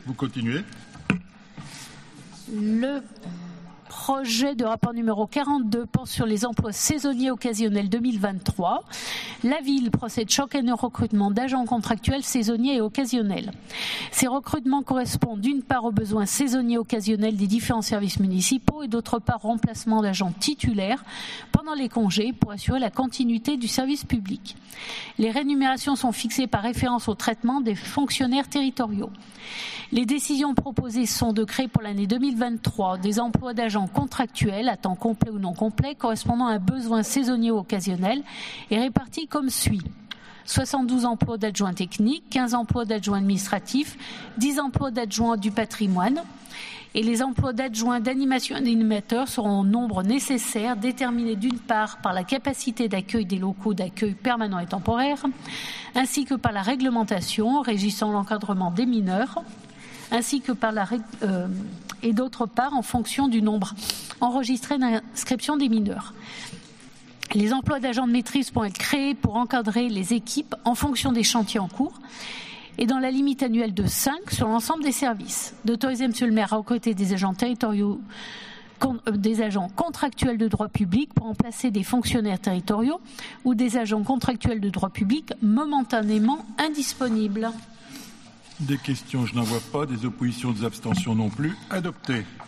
Vous continuez. Le projet de rapport numéro 42 porte sur les emplois saisonniers occasionnels 2023. La ville procède chaque année au recrutement d'agents contractuels saisonniers et occasionnels. Ces recrutements correspondent d'une part aux besoins saisonniers occasionnels des différents services municipaux et d'autre part au remplacement d'agents titulaires pendant les congés pour assurer la continuité du service public. Les rémunérations sont fixées par référence au traitement des fonctionnaires territoriaux. Les décisions proposées sont de créer pour l'année 2023 des emplois d'agents contractuels à temps complet ou non complet correspondant à un besoin saisonnier ou occasionnel et répartis comme suit. 72 emplois d'adjoints techniques, 15 emplois d'adjoints administratifs, 10 emplois d'adjoints du patrimoine. Et les emplois d'adjoints d'animation et d'animateurs seront au nombre nécessaire, déterminés d'une part par la capacité d'accueil des locaux d'accueil permanents et temporaires, ainsi que par la réglementation régissant l'encadrement des mineurs, ainsi que par et d'autre part en fonction du nombre enregistré d'inscription des mineurs. Les emplois d'agents de maîtrise pourront être créés pour encadrer les équipes en fonction des chantiers en cours et dans la limite annuelle de 5 sur l'ensemble des services. D'autoriser M. le maire à recruter des agents territoriaux, des agents contractuels de droit public pour remplacer des fonctionnaires territoriaux ou des agents contractuels de droit public momentanément indisponibles. Des questions, je n'en vois pas. Des oppositions, des abstentions non plus. Adopté.